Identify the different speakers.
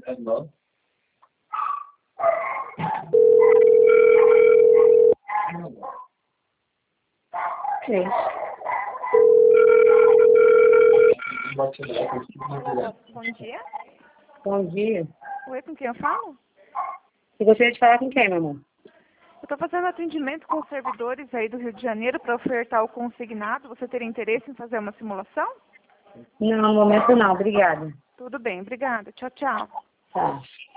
Speaker 1: Sim.
Speaker 2: Bom dia.
Speaker 1: Bom dia.
Speaker 2: Oi, com quem eu falo?
Speaker 1: Você gostaria de falar com quem, meu amor?
Speaker 2: Eu estou fazendo atendimento com servidores aí do Rio de Janeiro para ofertar o consignado. Você teria interesse em fazer uma simulação?
Speaker 1: Não, no momento não, obrigada.
Speaker 2: Tudo bem, obrigada. Tchau, tchau.
Speaker 1: Tá.